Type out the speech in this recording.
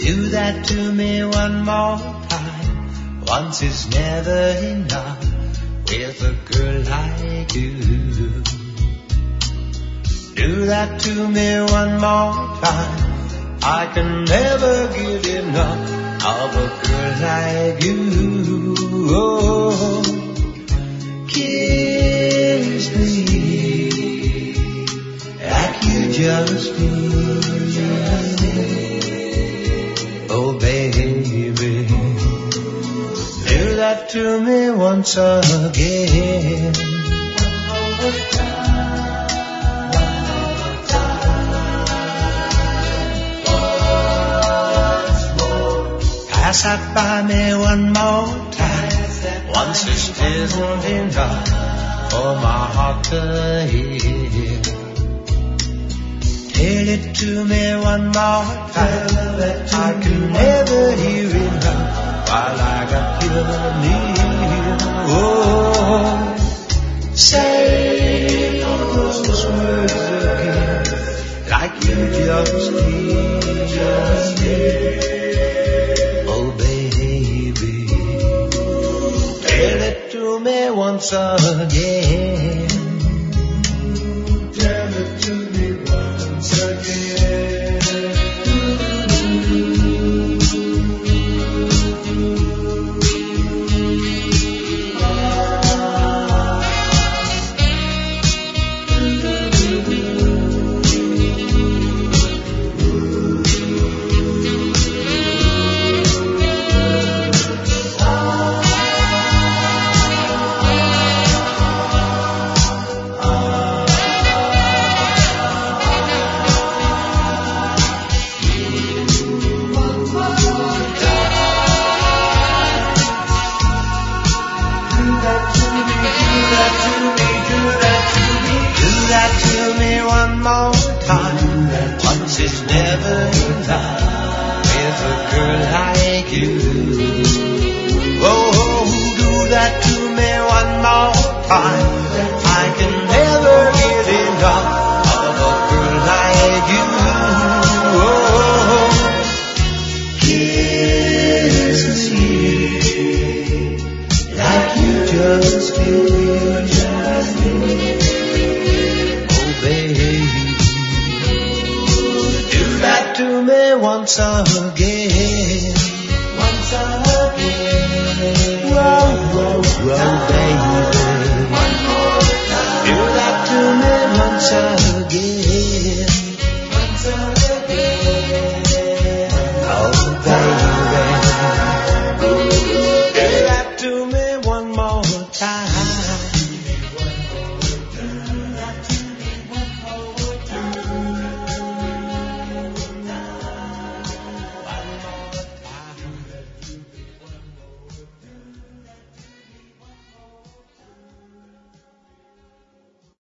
Do that to me one more time. Once is never enough with a girl like you. Do that to me one more time. I can never get enough of a girl like you. Oh, kiss me like you just did. Oh, baby, do that to me once again. Pass that by me one more time. Once is isn't enough for my heart to hear. Tell it to me one more time. I can never hear enough while I got you near. Oh, say those words again, like you just did. Oh, baby, tell it to me once again. Tell it to me once again. Once again, whoa, whoa, whoa, baby.